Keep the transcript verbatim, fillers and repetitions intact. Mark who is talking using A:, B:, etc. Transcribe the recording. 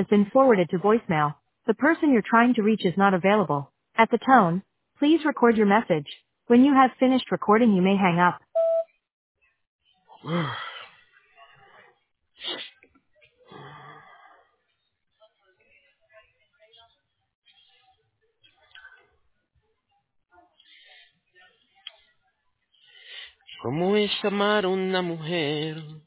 A: been forwarded to voicemail. The person you're trying to reach is not available. At the tone, please record your message. When you have finished recording, you may hang up.
B: ¿Cómo es amar a una mujer